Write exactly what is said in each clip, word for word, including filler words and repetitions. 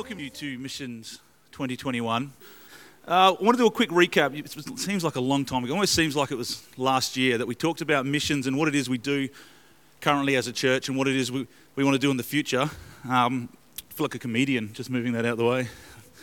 welcome you to Missions twenty twenty-one. Uh, I want to do a quick recap. It seems like a long time ago. It almost seems like it was last year that we talked about missions and what it is we do currently as a church and what it is we, we want to do in the future. Um, I feel like a comedian just moving that out of the way.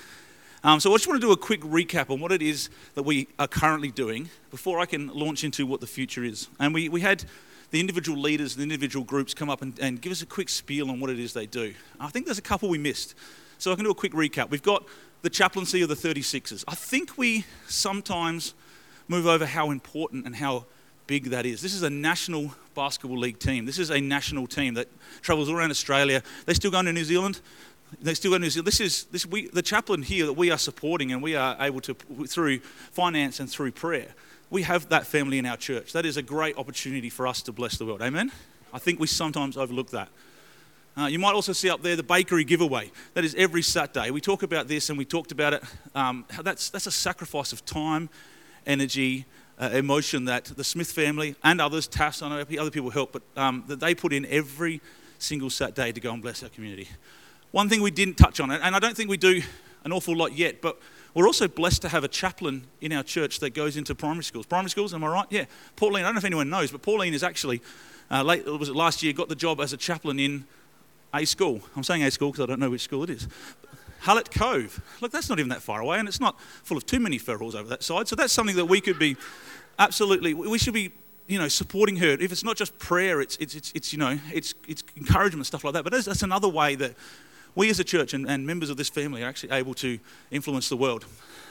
Um, so I just want to do a quick recap on what it is that we are currently doing before I can launch into what the future is. And we, we had the individual leaders, the individual groups come up and, and give us a quick spiel on what it is they do. I think there's a couple we missed. So I can do a quick recap. We've got the chaplaincy of the thirty-sixers. I think we sometimes move over how important and how big that is. This is a national basketball league team. This is a national team that travels all around Australia. They're still going to New Zealand. They still go to New Zealand. This is this we the chaplain here that we are supporting, and we are able to through finance and through prayer. We have that family in our church. That is a great opportunity for us to bless the world. Amen? I think we sometimes overlook that. Uh, you might also see up there the bakery giveaway. That is every Saturday. We talk about this and we talked about it. Um, that's, that's a sacrifice of time, energy, uh, emotion that the Smith family and others, Tass, I know other people help, but um, that they put in every single Saturday to go and bless our community. One thing we didn't touch on, and I don't think we do an awful lot yet, but we're also blessed to have a chaplain in our church that goes into primary schools. Primary schools, am I right? Yeah. Pauline, I don't know if anyone knows, but Pauline is actually, uh, late, was it last year, got the job as a chaplain in a school. I'm saying a school because I don't know which school it is. Hullet Cove. Look, that's not even that far away, and it's not full of too many ferals over that side. So that's something that we could be absolutely, we should be, you know, supporting her. If it's not just prayer, it's, it's, it's, it's you know, it's, it's encouragement, stuff like that. But that's, that's another way that we as a church and, and members of this family are actually able to influence the world.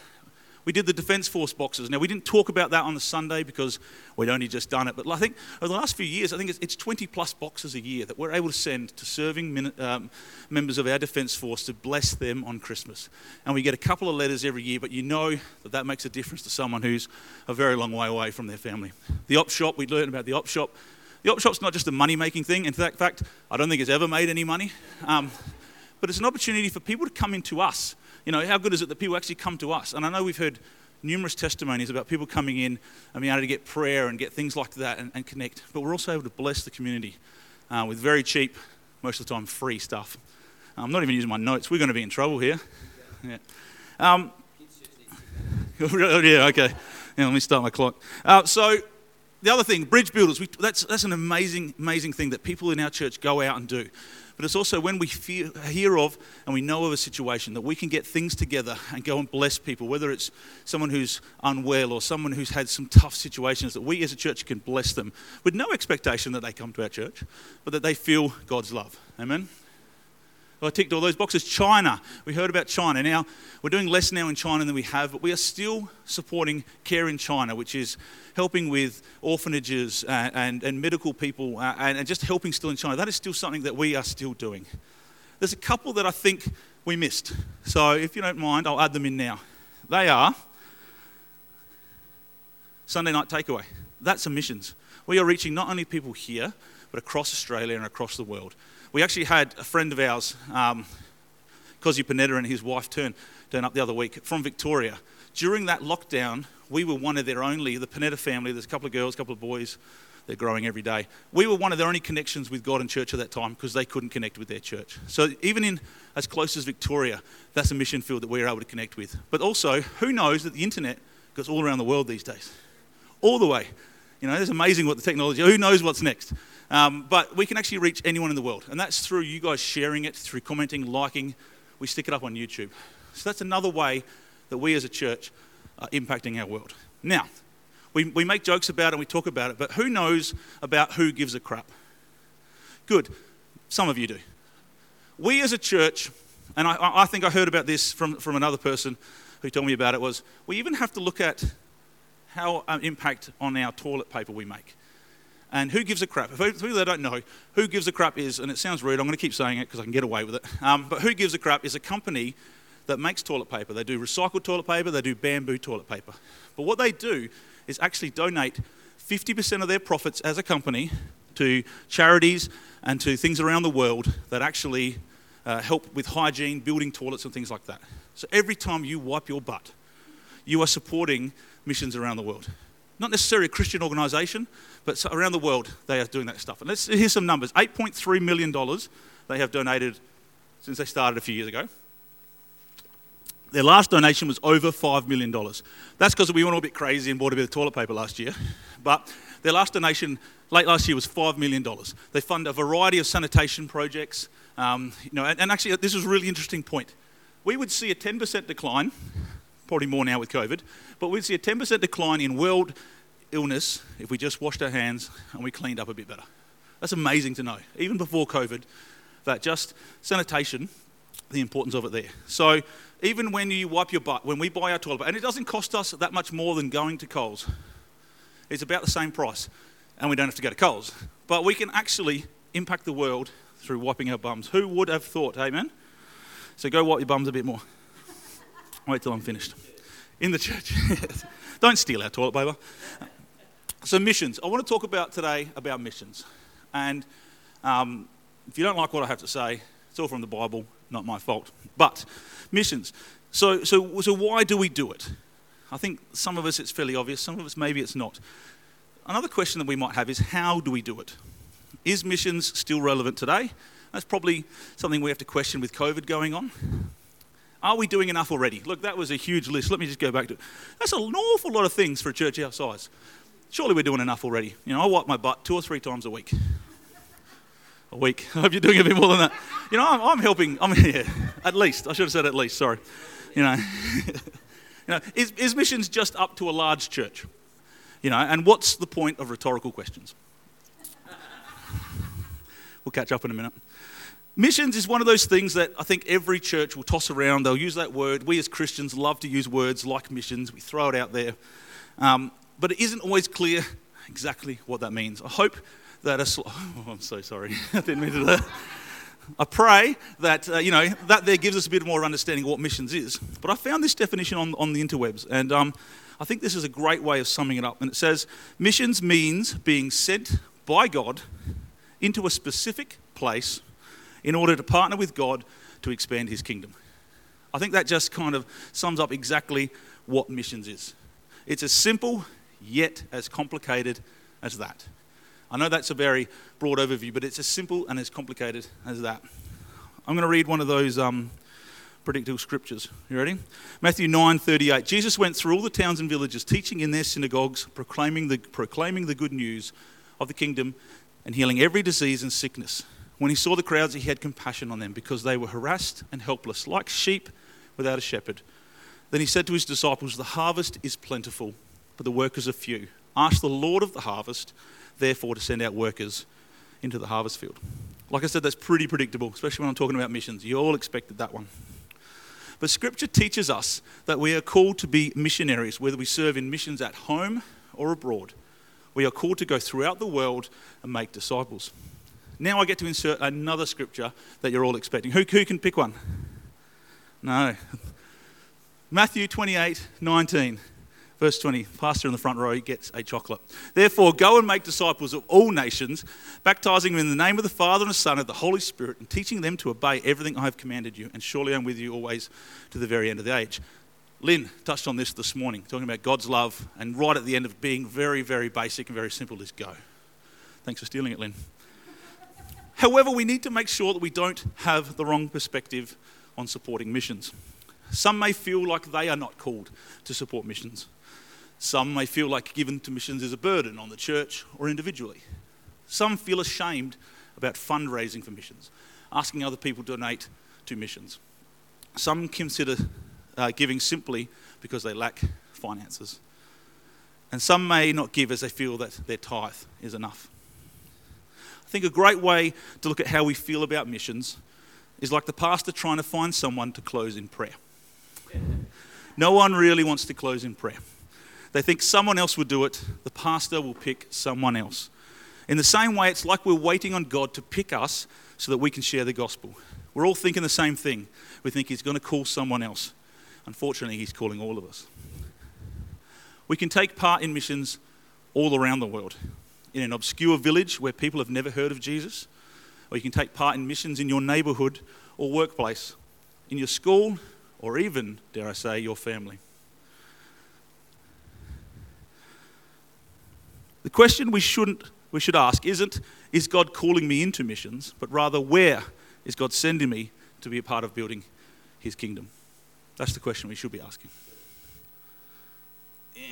We did the Defence Force boxes. Now, we didn't talk about that on the Sunday because we'd only just done it. But I think over the last few years, I think it's, it's twenty plus boxes a year that we're able to send to serving min, um, members of our Defence Force to bless them on Christmas. And we get a couple of letters every year, but you know that that makes a difference to someone who's a very long way away from their family. The op shop, we learned about the op shop. The op shop's not just a money-making thing. In fact, I don't think it's ever made any money. Um, but it's an opportunity for people to come into us. You know, how good is it that people actually come to us? And I know we've heard numerous testimonies about people coming in and being able to get prayer and get things like that and, and connect. But we're also able to bless the community uh, with very cheap, most of the time free stuff. I'm not even using my notes. We're going to be in trouble here. Yeah. Um, yeah, okay. Yeah, let me start my clock. Uh, so the other thing, bridge builders. We, that's, that's an amazing, amazing thing that people in our church go out and do. But it's also when we fear, hear of and we know of a situation that we can get things together and go and bless people, whether it's someone who's unwell or someone who's had some tough situations, that we as a church can bless them with no expectation that they come to our church, but that they feel God's love. Amen? Well, I ticked all those boxes. China. We heard about China. Now, we're doing less now in China than we have, but we are still supporting Care in China, which is helping with orphanages and, and, and medical people uh, and, and just helping still in China. That is still something that we are still doing. There's a couple that I think we missed. So if you don't mind, I'll add them in now. They are Sunday night takeaway. That's a missions. We are reaching not only people here, but across Australia and across the world. We actually had a friend of ours, um, Cosi Panetta and his wife turn, turn up the other week from Victoria. During that lockdown, we were one of their only, the Panetta family, there's a couple of girls, a couple of boys, they're growing every day. We were one of their only connections with God and church at that time because they couldn't connect with their church. So even in as close as Victoria, that's a mission field that we're able to connect with. But also, who knows that the internet goes all around the world these days? All the way. You know, it's amazing what the technology, who knows what's next? Um, but we can actually reach anyone in the world. And that's through you guys sharing it, through commenting, liking. We stick it up on YouTube. So that's another way that we as a church are impacting our world. Now, we, we make jokes about it and we talk about it, but who knows about who gives a crap? Good. Some of you do. We as a church, and I, I think I heard about this from, from another person who told me about it, was we even have to look at how um, impact on our toilet paper we make. And who gives a crap? For people that don't know, Who Gives a Crap is, and it sounds rude, I'm going to keep saying it because I can get away with it, um, but Who Gives a Crap is a company that makes toilet paper. They do recycled toilet paper, they do bamboo toilet paper. But what they do is actually donate fifty percent of their profits as a company to charities and to things around the world that actually uh, help with hygiene, building toilets and things like that. So every time you wipe your butt, you are supporting missions around the world. Not necessarily a Christian organisation, but around the world they are doing that stuff. And let's here's some numbers. eight point three million dollars they have donated since they started a few years ago. Their last donation was over five million dollars. That's because we went all a bit crazy and bought a bit of toilet paper last year. But their last donation late last year was five million dollars. They fund a variety of sanitation projects. Um, you know, and, and actually, this was a really interesting point. We would see a ten percent decline, probably more now with COVID, but we'd see a ten percent decline in world illness if we just washed our hands and we cleaned up a bit better. That's amazing to know, even before COVID, that just sanitation, the importance of it there. So even when you wipe your butt, when we buy our toilet paper, and it doesn't cost us that much more than going to Coles. It's about the same price, and we don't have to go to Coles. But we can actually impact the world through wiping our bums. Who would have thought, amen? So go wipe your bums a bit more. Wait till I'm finished. In the church. Don't steal our toilet paper. So missions. I want to talk about today about missions. And um, if you don't like what I have to say, it's all from the Bible, not my fault. But missions. So, so, so why do we do it? I think some of us it's fairly obvious, some of us maybe it's not. Another question that we might have is how do we do it? Is missions still relevant today? That's probably something we have to question with COVID going on. Are we doing enough already? Look, that was a huge list. Let me just go back to it. That's an awful lot of things for a church our size. Surely we're doing enough already. You know, I wipe my butt two or three times a week. A week. I hope you're doing a bit more than that. You know, I'm, I'm helping. I mean, yeah, at least. I should have said at least. Sorry. You know, you know, is, is missions just up to a large church? You know, and what's the point of rhetorical questions? We'll catch up in a minute. Missions is one of those things that I think every church will toss around. They'll use that word. We as Christians love to use words like missions. We throw it out there. Um, but it isn't always clear exactly what that means. I hope that a... Sl- oh, I'm so sorry. I didn't mean to do that. I pray that, uh, you know, that there gives us a bit more understanding of what missions is. But I found this definition on, on the interwebs, and um, I think this is a great way of summing it up. And it says, missions means being sent by God into a specific place in order to partner with God to expand his kingdom. I think that just kind of sums up exactly what missions is. It's as simple, yet as complicated as that. I know that's a very broad overview, but it's as simple and as complicated as that. I'm going to read one of those um, predictable scriptures. You ready? Matthew nine thirty-eight. Jesus went through all the towns and villages, teaching in their synagogues, proclaiming the, proclaiming the good news of the kingdom and healing every disease and sickness. When he saw the crowds, he had compassion on them because they were harassed and helpless, like sheep without a shepherd. Then he said to his disciples, the harvest is plentiful, but the workers are few. Ask the Lord of the harvest, therefore, to send out workers into the harvest field. Like I said, that's pretty predictable, especially when I'm talking about missions. You all expected that one. But Scripture teaches us that we are called to be missionaries, whether we serve in missions at home or abroad. We are called to go throughout the world and make disciples. Now I get to insert another scripture that you're all expecting. Who, who can pick one? No. Matthew twenty-eight nineteen. Verse twenty, pastor in the front row gets a chocolate. Therefore, go and make disciples of all nations, baptizing them in the name of the Father and the Son and the Holy Spirit, and teaching them to obey everything I have commanded you. And surely I'm with you always to the very end of the age. Lynn touched on this this morning, talking about God's love, and right at the end of being very, very basic and very simple is go. Thanks for stealing it, Lynn. However, we need to make sure that we don't have the wrong perspective on supporting missions. Some may feel like they are not called to support missions. Some may feel like giving to missions is a burden on the church or individually. Some feel ashamed about fundraising for missions, asking other people to donate to missions. Some consider uh, giving simply because they lack finances. And some may not give as they feel that their tithe is enough. I think a great way to look at how we feel about missions is like the pastor trying to find someone to close in prayer. No one really wants to close in prayer. They think someone else will do it. The pastor will pick someone else. In the same way, it's like we're waiting on God to pick us so that we can share the gospel. We're all thinking the same thing. We think he's going to call someone else. Unfortunately, he's calling all of us. We can take part in missions all around the world. In an obscure village where people have never heard of Jesus, or you can take part in missions in your neighbourhood or workplace, in your school, or even, dare I say, your family. The question we shouldn't we should ask isn't, is God calling me into missions, but rather, where is God sending me to be a part of building his kingdom? That's the question we should be asking. Yeah.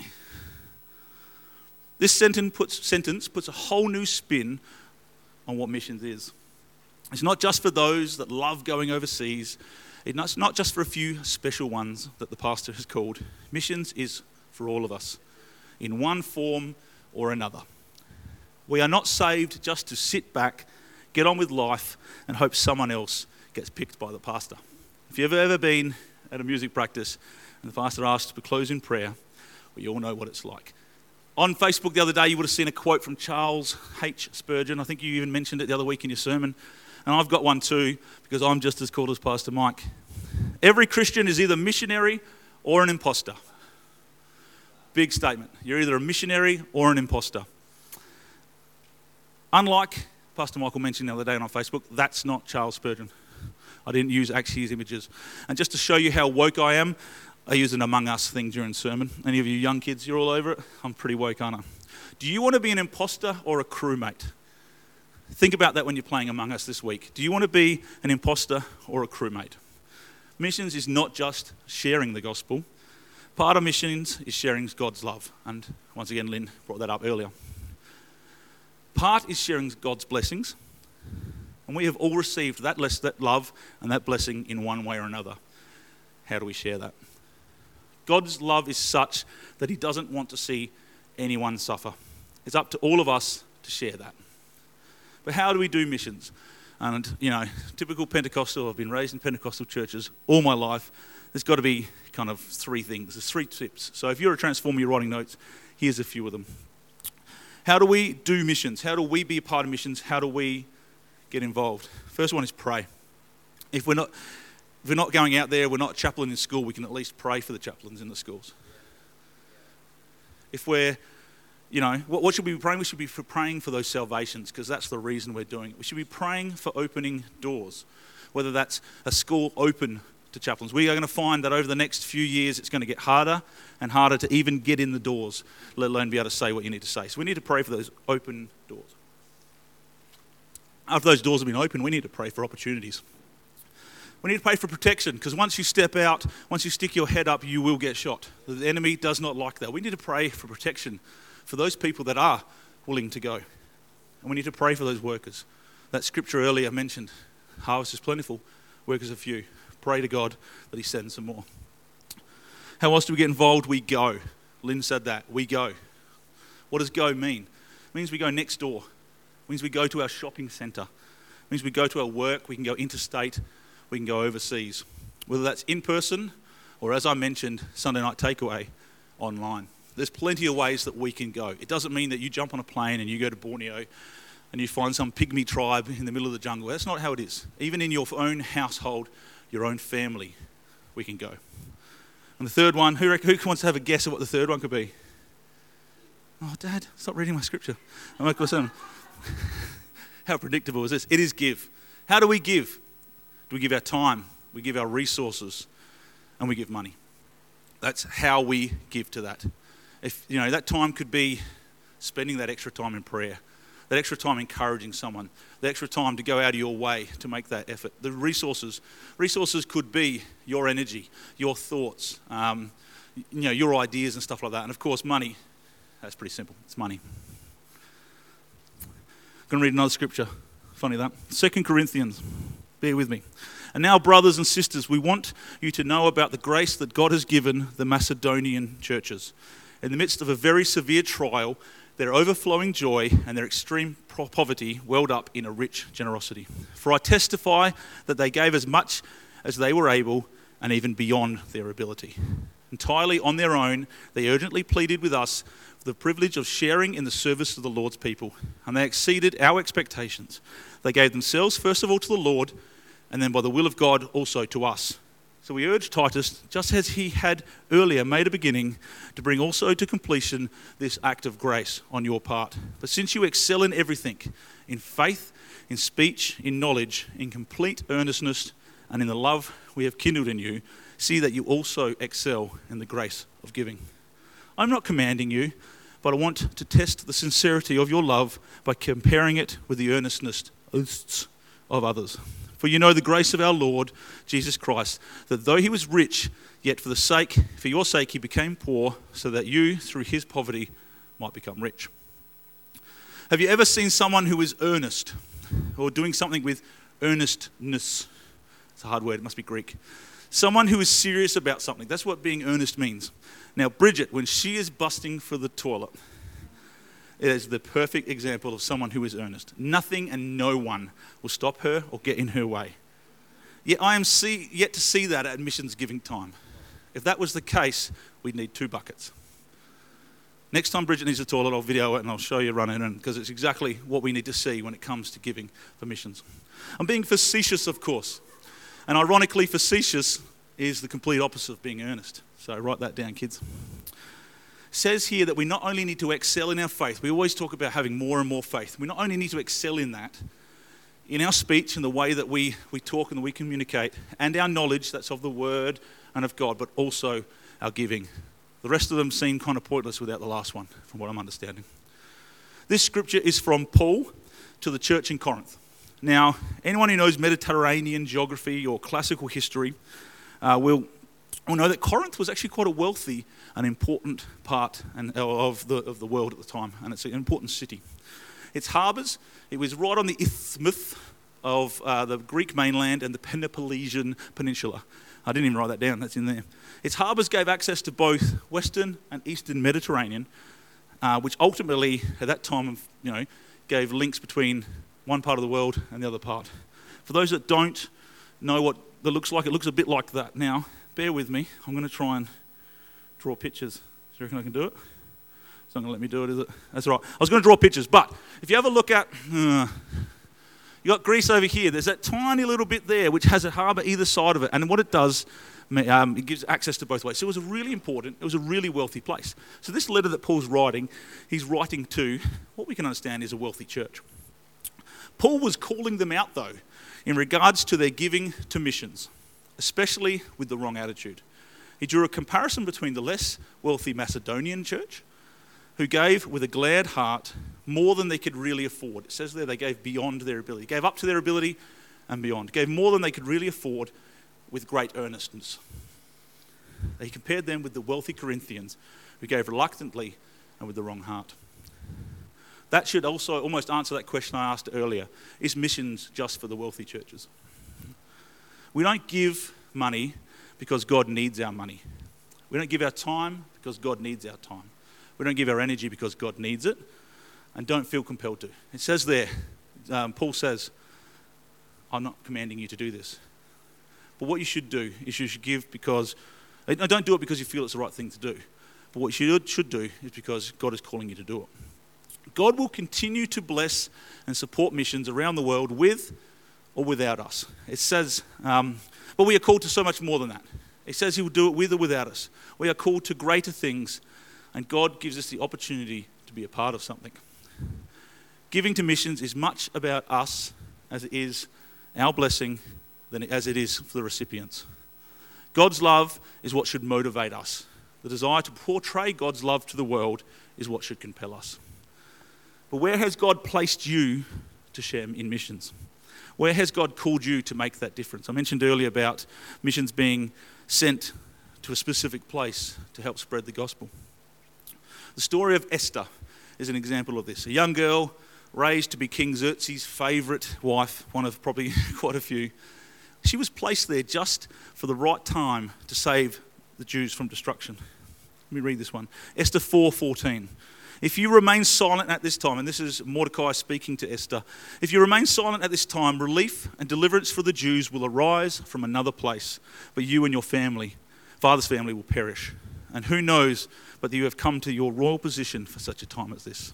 This sentence puts, sentence puts a whole new spin on what missions is. It's not just for those that love going overseas. It's not just for a few special ones that the pastor has called. Missions is for all of us, in one form or another. We are not saved just to sit back, get on with life, and hope someone else gets picked by the pastor. If you've ever been at a music practice and the pastor asks to close in prayer, we all know what it's like. On Facebook the other day, you would have seen a quote from Charles H. Spurgeon. I think you even mentioned it the other week in your sermon. And I've got one too, because I'm just as called as Pastor Mike. Every Christian is either missionary or an imposter. Big statement. You're either a missionary or an imposter. Unlike Pastor Michael mentioned the other day on Facebook, that's not Charles Spurgeon. I didn't use actually his images. And just to show you how woke I am, I use an Among Us thing during sermon. Any of you young kids, you're all over it? I'm pretty woke, aren't I? Do you want to be an imposter or a crewmate? Think about that when you're playing Among Us this week. Do you want to be an imposter or a crewmate? Missions is not just sharing the gospel. Part of missions is sharing God's love. And once again, Lynn brought that up earlier. Part is sharing God's blessings. And we have all received that, less, that love and that blessing in one way or another. How do we share that? God's love is such that he doesn't want to see anyone suffer. It's up to all of us to share that. But how do we do missions? And, you know, typical Pentecostal, I've been raised in Pentecostal churches all my life. There's got to be kind of three things. There's three tips. So if you're a transformer, you're writing notes, here's a few of them. How do we do missions? How do we be a part of missions? How do we get involved? First one is pray. If we're not... If we're not going out there, we're not a chaplain in school, we can at least pray for the chaplains in the schools. If we're, you know, what, what should we be praying? We should be for praying for those salvations, because that's the reason we're doing it. We should be praying for opening doors, whether that's a school open to chaplains. We are going to find that over the next few years, it's going to get harder and harder to even get in the doors, let alone be able to say what you need to say. So we need to pray for those open doors. After those doors have been opened, we need to pray for opportunities. We need to pray for protection, because once you step out, once you stick your head up, you will get shot. The enemy does not like that. We need to pray for protection for those people that are willing to go. And we need to pray for those workers. That scripture earlier mentioned, harvest is plentiful, workers are few. Pray to God that he sends some more. How else do we get involved? We go. Lynn said that. We go. What does go mean? It means we go next door. It means we go to our shopping centre. It means we go to our work. We can go interstate. We can go overseas, whether that's in person or, as I mentioned, Sunday night takeaway online. There's plenty of ways that we can go. It doesn't mean that you jump on a plane and you go to Borneo and you find some pygmy tribe in the middle of the jungle. That's not how it is. Even in your own household, your own family, we can go. And the third one, who, who wants to have a guess at what the third one could be? Oh, Dad, stop reading my scripture. I'm like, how predictable is this? It is give. How do we give? Do we give our time, we give our resources, and we give money? That's how we give to that. If you know, that time could be spending that extra time in prayer, that extra time encouraging someone, the extra time to go out of your way to make that effort. The resources, resources could be your energy, your thoughts, um, you know, your ideas and stuff like that. And of course, money. That's pretty simple. It's money. I'm going to read another scripture. Funny that. Second Corinthians. Bear with me. And now, brothers and sisters, we want you to know about the grace that God has given the Macedonian churches. In the midst of a very severe trial, their overflowing joy and their extreme poverty welled up in a rich generosity. For I testify that they gave as much as they were able and even beyond their ability. Entirely on their own, they urgently pleaded with us for the privilege of sharing in the service of the Lord's people, and they exceeded our expectations. They gave themselves first of all to the Lord, and then by the will of God also to us. So we urge Titus, just as he had earlier made a beginning, to bring also to completion this act of grace on your part. But since you excel in everything, in faith, in speech, in knowledge, in complete earnestness, and in the love we have kindled in you, see that you also excel in the grace of giving. I'm not commanding you, but I want to test the sincerity of your love by comparing it with the earnestness of others. For you know the grace of our Lord Jesus Christ, that though he was rich, yet for the sake, for your sake he became poor, so that you, through his poverty, might become rich. Have you ever seen someone who is earnest, or doing something with earnestness? It's a hard word, it must be Greek. Someone who is serious about something. That's what being earnest means. Now, Bridget, when she is busting for the toilet, it is the perfect example of someone who is earnest. Nothing and no one will stop her or get in her way. Yet I am see, yet to see that at missions giving time. If that was the case, we'd need two buckets. Next time Bridget needs a toilet, I'll video it and I'll show you running in, because it's exactly what we need to see when it comes to giving for missions. I'm being facetious, of course. And ironically, facetious is the complete opposite of being earnest. So write that down, kids. It says here that we not only need to excel in our faith, we always talk about having more and more faith. We not only need to excel in that, in our speech and the way that we, we talk and that we communicate, and our knowledge that's of the Word and of God, but also our giving. The rest of them seem kind of pointless without the last one, from what I'm understanding. This scripture is from Paul to the church in Corinth. Now, anyone who knows Mediterranean geography or classical history uh, will, will know that Corinth was actually quite a wealthy and important part and, of, the, of the world at the time, and it's an important city. Its harbours, it was right on the isthmus of uh, the Greek mainland and the Peloponnesian Peninsula. I didn't even write that down, that's in there. Its harbours gave access to both Western and Eastern Mediterranean, uh, which ultimately, at that time, you know, gave links between one part of the world and the other part. For those that don't know what that looks like, it looks a bit like that. Now, bear with me. I'm going to try and draw pictures. Do you reckon I can do it? It's not going to let me do it, is it? That's all right. I was going to draw pictures, but if you have a look at... Uh, you got Greece over here. There's that tiny little bit there which has a harbour either side of it. And what it does, um, it gives access to both ways. So it was a really important, it was a really wealthy place. So this letter that Paul's writing, he's writing to what we can understand is a wealthy church. Paul was calling them out, though, in regards to their giving to missions, especially with the wrong attitude. He drew a comparison between the less wealthy Macedonian church, who gave with a glad heart more than they could really afford. It says there they gave beyond their ability, gave up to their ability and beyond, gave more than they could really afford with great earnestness. He compared them with the wealthy Corinthians, who gave reluctantly and with the wrong heart. That should also almost answer that question I asked earlier. Is missions just for the wealthy churches? We don't give money because God needs our money. We don't give our time because God needs our time. We don't give our energy because God needs it, and don't feel compelled to. It says there, um, Paul says, I'm not commanding you to do this. But what you should do is you should give because, don't do it because you feel it's the right thing to do. But what you should do is because God is calling you to do it. God will continue to bless and support missions around the world with or without us. It says, um, but we are called to so much more than that. It says he will do it with or without us. We are called to greater things, and God gives us the opportunity to be a part of something. Giving to missions is much about us as it is our blessing than as it is for the recipients. God's love is what should motivate us. The desire to portray God's love to the world is what should compel us. But where has God placed you to share in missions? Where has God called you to make that difference? I mentioned earlier about missions being sent to a specific place to help spread the gospel. The story of Esther is an example of this. A young girl raised to be King Xerxes' favourite wife, one of probably quite a few. She was placed there just for the right time to save the Jews from destruction. Let me read this one. Esther four fourteen. If you remain silent at this time, and this is Mordecai speaking to Esther, if you remain silent at this time, relief and deliverance for the Jews will arise from another place, but you and your family, father's family, will perish. And who knows but that you have come to your royal position for such a time as this.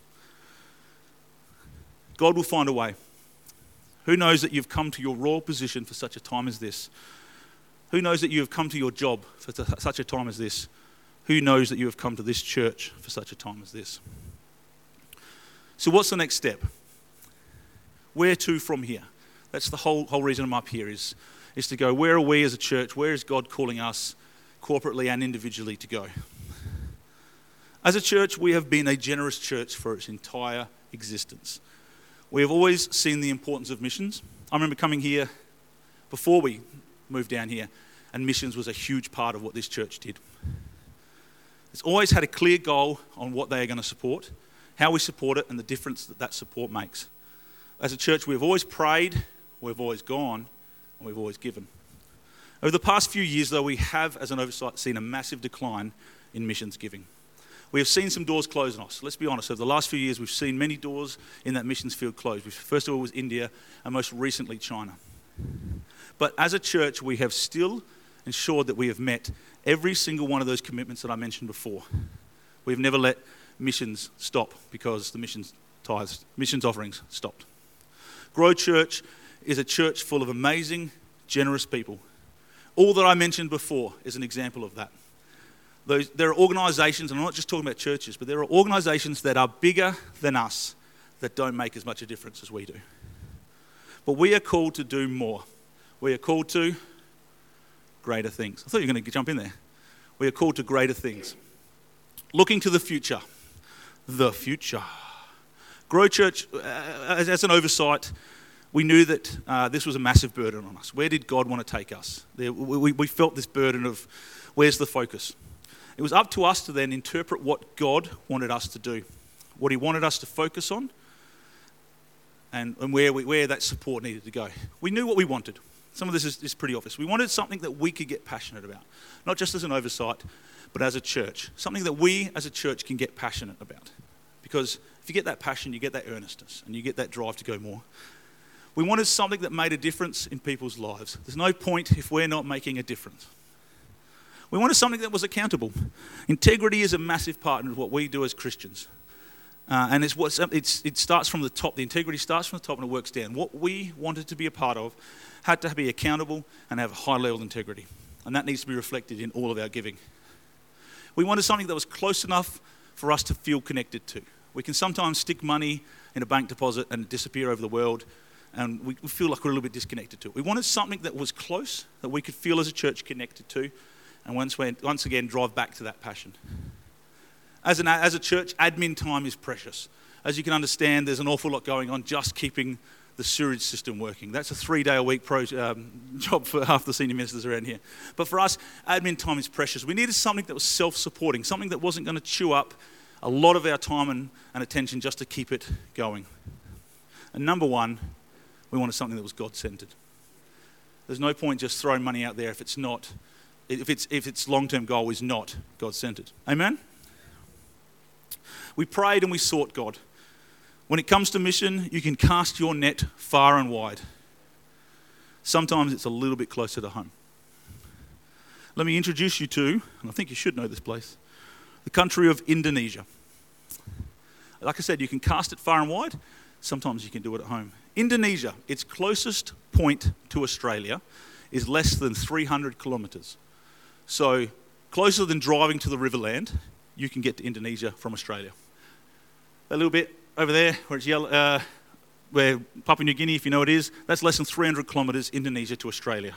God will find a way. Who knows that you've come to your royal position for such a time as this? Who knows that you have come to your job for such a time as this? Who knows that you have come to this church for such a time as this? So what's the next step? Where to from here? That's the whole whole reason I'm up here is, is to go, where are we as a church? Where is God calling us corporately and individually to go? As a church, we have been a generous church for its entire existence. We have always seen the importance of missions. I remember coming here before we moved down here, and missions was a huge part of what this church did. It's always had a clear goal on what they are going to support, how we support it, and the difference that that support makes. As a church, we've always prayed, we've always gone, and we've always given. Over the past few years, though, we have, as an oversight, seen a massive decline in missions giving. We have seen some doors close on us. Let's be honest, over the last few years, we've seen many doors in that missions field close. First of all was India, and most recently China. But as a church, we have still ensured that we have met every single one of those commitments that I mentioned before. We've never let missions stop because the missions tithes, missions offerings stopped. Grow Church is a church full of amazing, generous people. All that I mentioned before is an example of that. Those, there are organisations, and I'm not just talking about churches, but there are organisations that are bigger than us that don't make as much a difference as we do. But we are called to do more. We are called to greater things. I thought you were going to jump in there. We are called to greater things. Looking to the future. The future. Grow Church, uh, as, as an oversight, we knew that uh, this was a massive burden on us. Where did God want to take us? There, we, we felt this burden of where's the focus? It was up to us to then interpret what God wanted us to do, what he wanted us to focus on, and, and where, we, where that support needed to go. We knew what we wanted. Some of this is, is pretty obvious. We wanted something that we could get passionate about, not just as an oversight, but as a church. Something that we as a church can get passionate about. Because if you get that passion, you get that earnestness, and you get that drive to go more. We wanted something that made a difference in people's lives. There's no point if we're not making a difference. We wanted something that was accountable. Integrity is a massive part of what we do as Christians. Uh, and it's what's, it's, it starts from the top. The integrity starts from the top and it works down. What we wanted to be a part of had to be accountable and have a high level of integrity. And that needs to be reflected in all of our giving. We wanted something that was close enough for us to feel connected to. We can sometimes stick money in a bank deposit and disappear over the world, and we feel like we're a little bit disconnected to it. We wanted something that was close, that we could feel as a church connected to, and once, we, once again drive back to that passion. As, an, as a church, admin time is precious. As you can understand, there's an awful lot going on just keeping the sewage system working. That's a three-day-a-week pro, um, job for half the senior ministers around here. But for us, admin time is precious. We needed something that was self-supporting, something that wasn't going to chew up a lot of our time and, and attention just to keep it going. And number one, we wanted something that was God-centered. There's no point just throwing money out there if it's not, if it's if its long-term goal is not God-centered. Amen? We prayed and we sought God. When it comes to mission, you can cast your net far and wide. Sometimes it's a little bit closer to home. Let me introduce you to, and I think you should know this place, the country of Indonesia. Like I said, you can cast it far and wide. Sometimes you can do it at home. Indonesia, its closest point to Australia, is less than three hundred kilometres. So closer than driving to the Riverland, you can get to Indonesia from Australia. A little bit over there, where it's yellow, uh, where Papua New Guinea, if you know what it is, that's less than three hundred kilometres, Indonesia to Australia.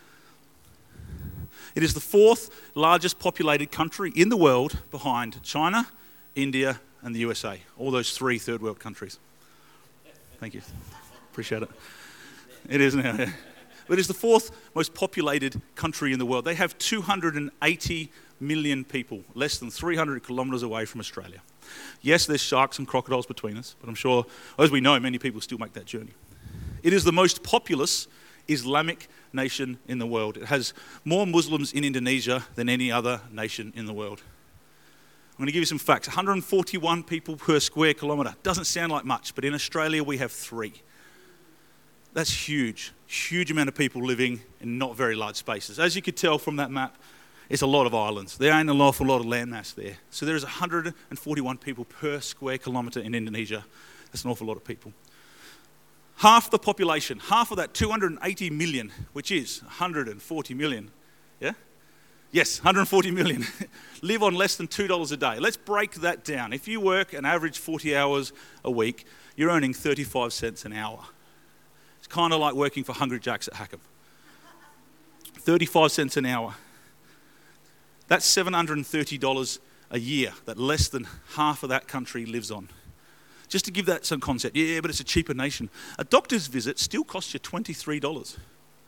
It is the fourth largest populated country in the world behind China, India, and the U S A. All those three third world countries. Thank you. Appreciate it. It is now, yeah. But it's the fourth most populated country in the world. They have two hundred eighty million people, less than three hundred kilometres away from Australia. Yes, there's sharks and crocodiles between us, but I'm sure, as we know, many people still make that journey. It is the most populous Islamic nation in the world. It has more Muslims in Indonesia than any other nation in the world. I'm going to give you some facts. one hundred forty-one people per square kilometre. Doesn't sound like much, but in Australia we have three. That's huge. Huge amount of people living in not very large spaces. As you could tell from that map, it's a lot of islands. There ain't an awful lot of landmass there. So there is one hundred forty-one people per square kilometre in Indonesia. That's an awful lot of people. Half the population, half of that two hundred eighty million, which is one hundred forty million, yeah? Yes, one hundred forty million, live on less than two dollars a day. Let's break that down. If you work an average forty hours a week, you're earning thirty-five cents an hour. It's kind of like working for Hungry Jack's at Hackham. thirty-five cents an hour. That's seven hundred thirty dollars a year that less than half of that country lives on. Just to give that some concept, yeah, but it's a cheaper nation. A doctor's visit still costs you twenty-three dollars.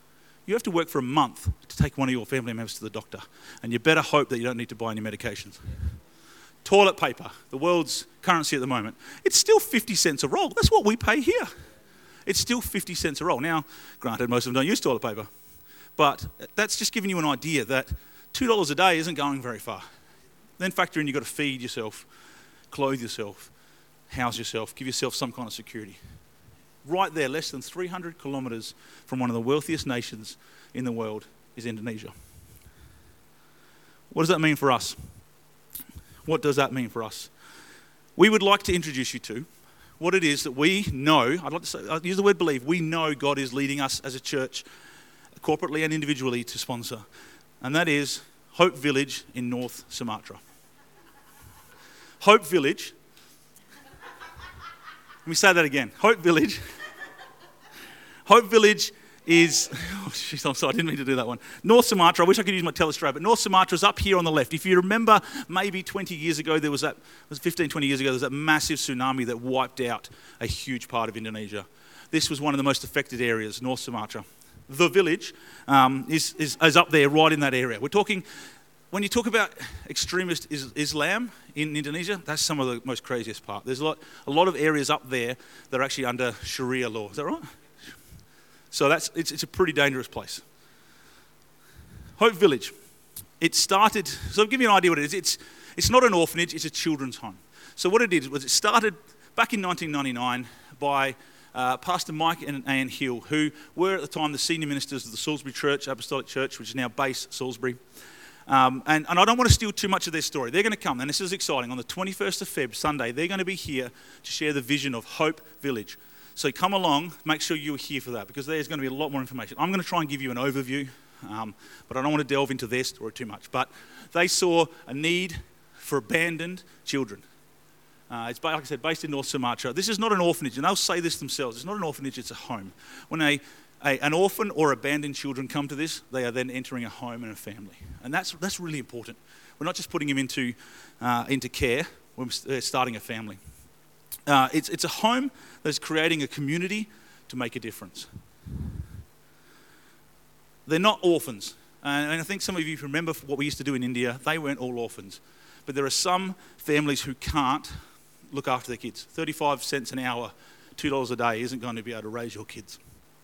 You have to work for a month to take one of your family members to the doctor. And you better hope that you don't need to buy any medications. Toilet paper, the world's currency at the moment. It's still fifty cents a roll. That's what we pay here. It's still fifty cents a roll. Now, granted, most of them don't use toilet paper. But that's just giving you an idea that two dollars a day isn't going very far. Then factor in you've got to feed yourself, clothe yourself, house yourself, give yourself some kind of security. Right there, less than three hundred kilometres from one of the wealthiest nations in the world is Indonesia. What does that mean for us? What does that mean for us? We would like to introduce you to what it is that we know. I'd like to say, I'll use the word believe. We know God is leading us as a church, corporately and individually, to sponsor. And that is Hope Village in North Sumatra. Hope Village. Let me say that again. Hope Village. Hope Village is, oh, geez, I'm sorry, I didn't mean to do that one. North Sumatra, I wish I could use my telestrade, but North Sumatra is up here on the left. If you remember, maybe twenty years ago, there was that, it was fifteen, twenty years ago, there was that massive tsunami that wiped out a huge part of Indonesia. This was one of the most affected areas, North Sumatra. The village um, is, is, is up there, right in that area. We're talking, when you talk about extremist is, Islam in Indonesia, that's some of the most craziest part. There's a lot, a lot of areas up there that are actually under Sharia law. Is that right? So that's it's, it's a pretty dangerous place. Hope Village. It started, so I'll give you an idea what it is. It's, it's not an orphanage, it's a children's home. So what it did was it started back in nineteen ninety-nine by uh, Pastor Mike and Anne Hill, who were at the time the senior ministers of the Salisbury Church, Apostolic Church, which is now Base Salisbury. Um, and, and I don't want to steal too much of their story. They're going to come, and this is exciting, on the twenty-first of February, Sunday, they're going to be here to share the vision of Hope Village. So come along, make sure you're here for that, because there's going to be a lot more information. I'm going to try and give you an overview, um, but I don't want to delve into their story too much. But they saw a need for abandoned children. Uh, it's, like I said, based in North Sumatra. This is not an orphanage, and they'll say this themselves. It's not an orphanage, it's a home. When a, a, an orphan or abandoned children come to this, they are then entering a home and a family. And that's, that's really important. We're not just putting them into, uh, into care, we're starting a family. Uh, it's, it's a home that's creating a community to make a difference. They're not orphans. And, and I think some of you remember what we used to do in India. They weren't all orphans. But there are some families who can't look after their kids. thirty-five cents an hour, two dollars a day isn't going to be able to raise your kids.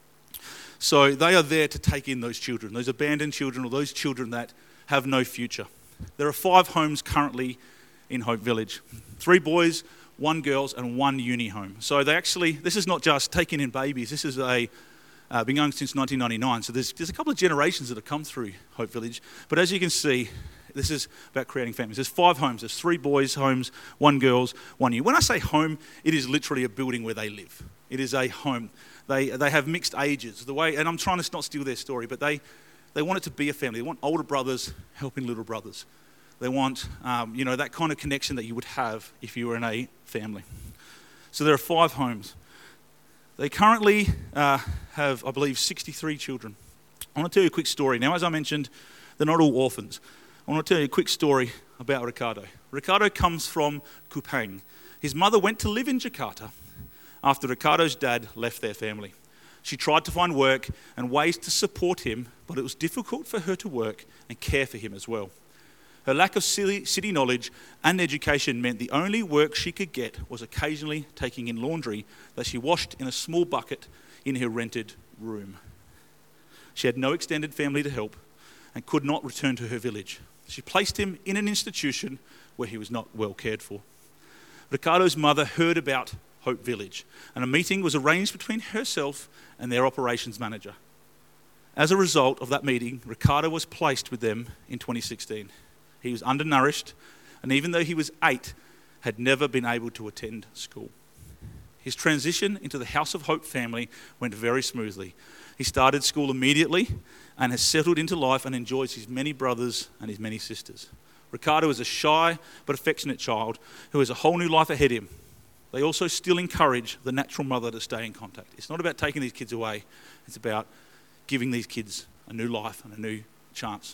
So they are there to take in those children, those abandoned children or those children that have no future. There are five homes currently in Hope Village. Three boys, one girls, and one uni home. So they actually, this is not just taking in babies. This is a, uh, been going since nineteen ninety-nine. So there's, there's a couple of generations that have come through Hope Village. But as you can see, this is about creating families. There's five homes. There's three boys' homes, one girls, one uni. When I say home, it is literally a building where they live. It is a home. They they have mixed ages. The way, and I'm trying to not steal their story, but they, they want it to be a family. They want older brothers helping little brothers. They want, um, you know, that kind of connection that you would have if you were in a family. So there are five homes. They currently uh, have, I believe, sixty-three children. I want to tell you a quick story. Now, as I mentioned, they're not all orphans. I want to tell you a quick story about Ricardo. Ricardo comes from Kupang. His mother went to live in Jakarta after Ricardo's dad left their family. She tried to find work and ways to support him, but it was difficult for her to work and care for him as well. Her lack of city knowledge and education meant the only work she could get was occasionally taking in laundry that she washed in a small bucket in her rented room. She had no extended family to help and could not return to her village. She placed him in an institution where he was not well cared for. Ricardo's mother heard about Hope Village, and a meeting was arranged between herself and their operations manager. As a result of that meeting, Ricardo was placed with them in twenty sixteen. He was undernourished, and even though he was eight, had never been able to attend school. His transition into the House of Hope family went very smoothly. He started school immediately and has settled into life and enjoys his many brothers and his many sisters. Ricardo is a shy but affectionate child who has a whole new life ahead of him. They also still encourage the natural mother to stay in contact. It's not about taking these kids away. It's about giving these kids a new life and a new chance.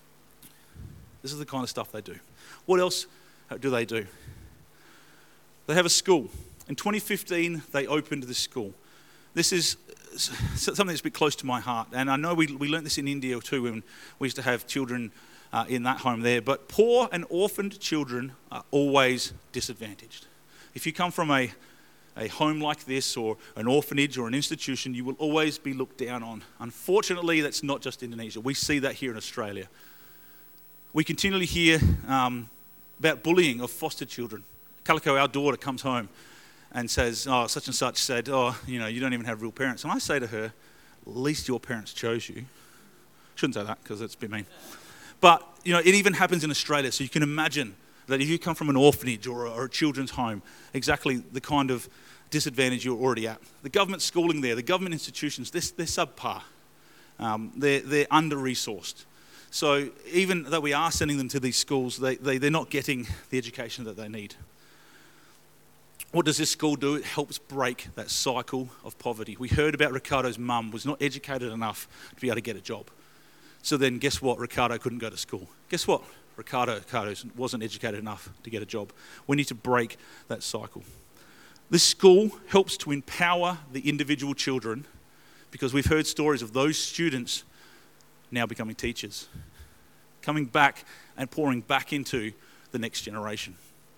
This is the kind of stuff they do. What else do they do? They have a school. In twenty fifteen, they opened this school. This is something that's a bit close to my heart. And I know we, we learnt this in India too when we used to have children uh, in that home there. But poor and orphaned children are always disadvantaged. If you come from a, a home like this or an orphanage or an institution, you will always be looked down on. Unfortunately, that's not just Indonesia. We see that here in Australia. We continually hear um, about bullying of foster children. Calico, our daughter, comes home and says, oh, such and such said, oh, you know, you don't even have real parents. And I say to her, at least your parents chose you. Shouldn't say that because that's a bit mean. But, you know, it even happens in Australia. So you can imagine that if you come from an orphanage or a, or a children's home, exactly the kind of disadvantage you're already at. The government schooling there, the government institutions, they're, they're subpar. Um, they're, they're under-resourced. So even though we are sending them to these schools, they, they, they're not getting the education that they need. What does this school do? It helps break that cycle of poverty. We heard about Ricardo's mum was not educated enough to be able to get a job. So then guess what? Ricardo couldn't go to school. Guess what? Ricardo, Ricardo wasn't educated enough to get a job. We need to break that cycle. This school helps to empower the individual children because we've heard stories of those students now becoming teachers, coming back and pouring back into the next generation.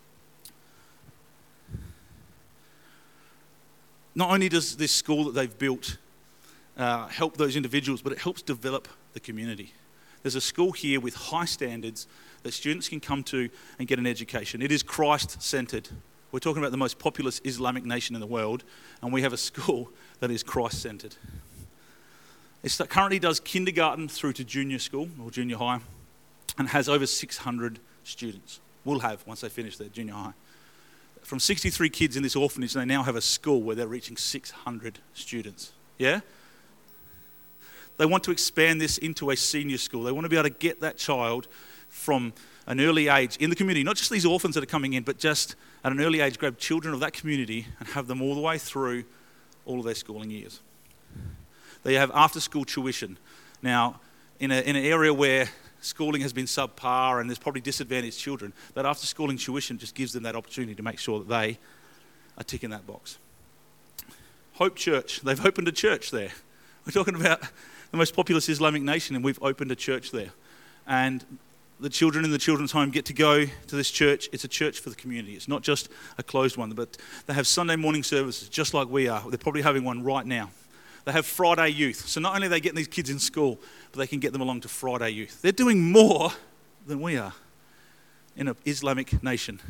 Not only does this school that they've built uh, help those individuals, but it helps develop the community. There's a school here with high standards that students can come to and get an education. It is Christ-centered. We're talking about the most populous Islamic nation in the world, and we have a school that is Christ-centered. It currently does kindergarten through to junior school or junior high and has over six hundred students. Will have once they finish their junior high. From sixty-three kids in this orphanage, they now have a school where they're reaching six hundred students. Yeah? They want to expand this into a senior school. They want to be able to get that child from an early age in the community, not just these orphans that are coming in, but just at an early age, grab children of that community and have them all the way through all of their schooling years. They have after-school tuition. Now, in, a, in an area where schooling has been subpar and there's probably disadvantaged children, that after-schooling tuition just gives them that opportunity to make sure that they are ticking that box. Hope Church, they've opened a church there. We're talking about the most populous Islamic nation, and we've opened a church there. And the children in the children's home get to go to this church. It's a church for the community. It's not just a closed one, but they have Sunday morning services just like we are. They're probably having one right now. They have Friday youth. So not only are they getting these kids in school, but they can get them along to Friday youth. They're doing more than we are in an Islamic nation.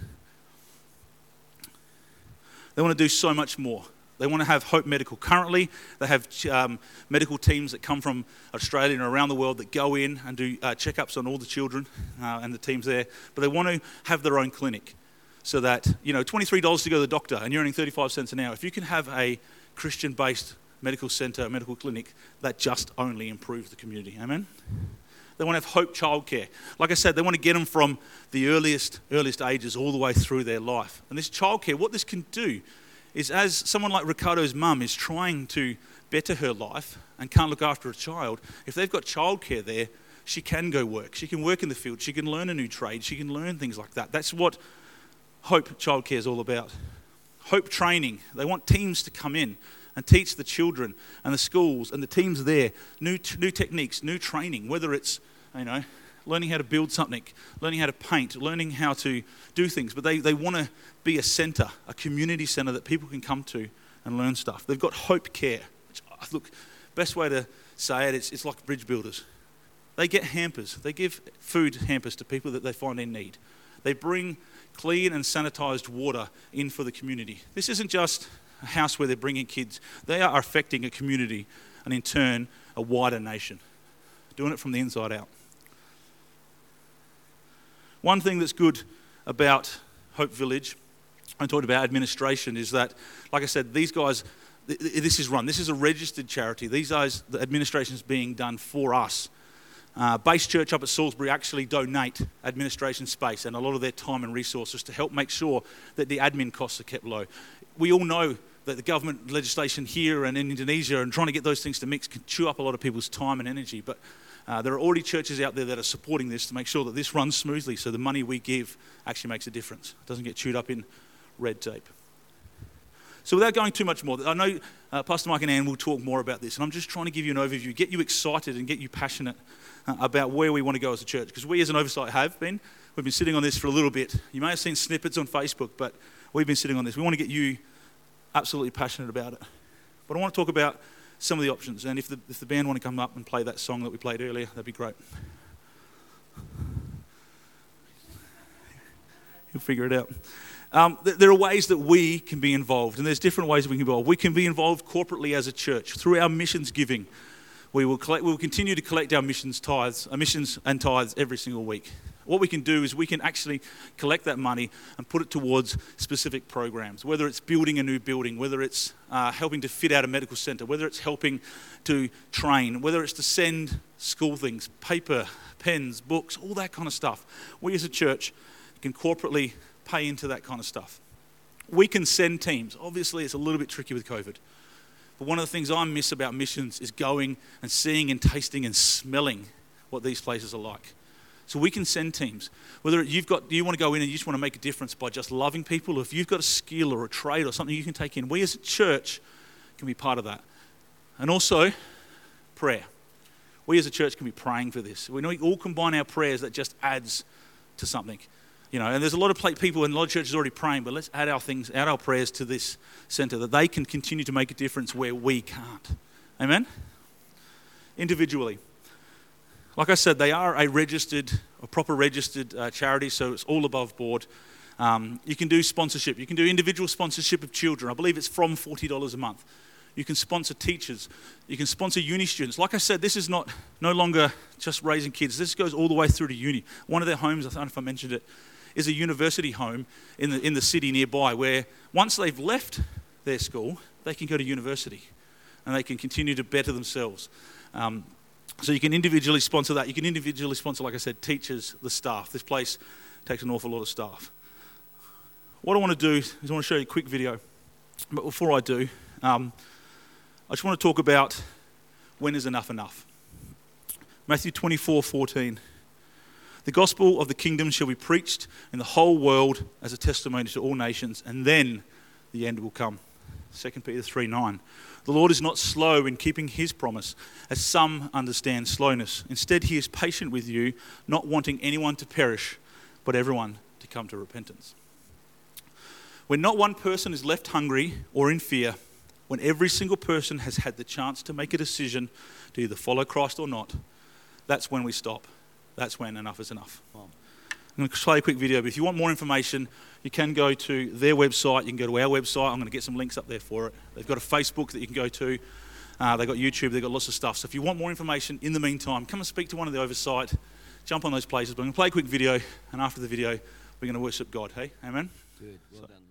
They want to do so much more. They want to have Hope Medical. Currently, they have um, medical teams that come from Australia and around the world that go in and do uh, checkups on all the children uh, and the teams there. But they want to have their own clinic so that, you know, twenty-three dollars to go to the doctor and you're earning thirty-five cents an hour. If you can have a Christian-based medical centre, a medical clinic, that just only improves the community. Amen? They want to have Hope Childcare. Like I said, they want to get them from the earliest, earliest ages all the way through their life. And this childcare, what this can do is as someone like Ricardo's mum is trying to better her life and can't look after a child, if they've got childcare there, she can go work. She can work in the field. She can learn a new trade. She can learn things like that. That's what Hope Childcare is all about. Hope Training. They want teams to come in and teach the children and the schools and the teams there new new techniques, new training, whether it's, you know, learning how to build something, learning how to paint, learning how to do things. But they, they want to be a centre, a community centre that people can come to and learn stuff. They've got Hope Care. Which, look, best way to say it, it's, it's like bridge builders. They get hampers. They give food hampers to people that they find in need. They bring clean and sanitised water in for the community. This isn't just a house where they're bringing kids. They are affecting a community and in turn a wider nation, doing it from the inside out. One thing that's good about Hope Village, I talked about administration, is that, like I said, these guys, this is run. This is a registered charity. These guys, the administration is being done for us. Uh, Base Church up at Salisbury actually donate administration space and a lot of their time and resources to help make sure that the admin costs are kept low. We all know that the government legislation here and in Indonesia and trying to get those things to mix can chew up a lot of people's time and energy, but Uh, there are already churches out there that are supporting this to make sure that this runs smoothly so the money we give actually makes a difference. It doesn't get chewed up in red tape. So without going too much more, I know uh, Pastor Mike and Ann will talk more about this, and I'm just trying to give you an overview, get you excited and get you passionate uh, about where we want to go as a church. Because we as an oversight have been. We've been sitting on this for a little bit. You may have seen snippets on Facebook, but we've been sitting on this. We want to get you absolutely passionate about it. But I want to talk about some of the options, and if the, if the band want to come up and play that song that we played earlier, that'd be great. You'll figure it out. Um, th- there are ways that we can be involved, and there's different ways we can be involved. We can be involved corporately as a church through our missions giving. We will collect, we will continue to collect our missions tithes, our missions and tithes every single week. What we can do is we can actually collect that money and put it towards specific programs, whether it's building a new building, whether it's uh, helping to fit out a medical centre, whether it's helping to train, whether it's to send school things, paper, pens, books, all that kind of stuff. We as a church can corporately pay into that kind of stuff. We can send teams. Obviously, it's a little bit tricky with COVID. But one of the things I miss about missions is going and seeing and tasting and smelling what these places are like. So we can send teams. Whether you've got, you want to go in and you just want to make a difference by just loving people, or if you've got a skill or a trade or something you can take in, we as a church can be part of that. And also, prayer. We as a church can be praying for this. We all combine our prayers, that just adds to something. You know, and there's a lot of people and a lot of churches already praying, but let's add our things, add our prayers to this centre, that they can continue to make a difference where we can't. Amen? Individually. Like I said, they are a registered, a proper registered uh, charity, so it's all above board. Um, you can do sponsorship. You can do individual sponsorship of children. I believe it's from forty dollars a month. You can sponsor teachers. You can sponsor uni students. Like I said, this is not no longer just raising kids. This goes all the way through to uni. One of their homes, I don't know if I mentioned it, is a university home in the in the city nearby, where once they've left their school, they can go to university and they can continue to better themselves. Um, so you can individually sponsor that. You can individually sponsor, like I said, teachers, the staff. This place takes an awful lot of staff. What I want to do is I want to show you a quick video. But before I do, um, I just want to talk about when is enough enough. Matthew twenty-four fourteen. The gospel of the kingdom shall be preached in the whole world as a testimony to all nations, and then the end will come. Second Peter three nine. The Lord is not slow in keeping his promise, as some understand slowness. Instead, he is patient with you, not wanting anyone to perish, but everyone to come to repentance. When not one person is left hungry or in fear, when every single person has had the chance to make a decision to either follow Christ or not, that's when we stop. That's when enough is enough. I'm going to play a quick video, but if you want more information, you can go to their website. You can go to our website. I'm going to get some links up there for it. They've got a Facebook that you can go to. Uh, they've got YouTube. They've got lots of stuff. So if you want more information, in the meantime, come and speak to one of the oversight. Jump on those places. But I'm going to play a quick video, and after the video, we're going to worship God. Hey, amen? Good. Well so. done.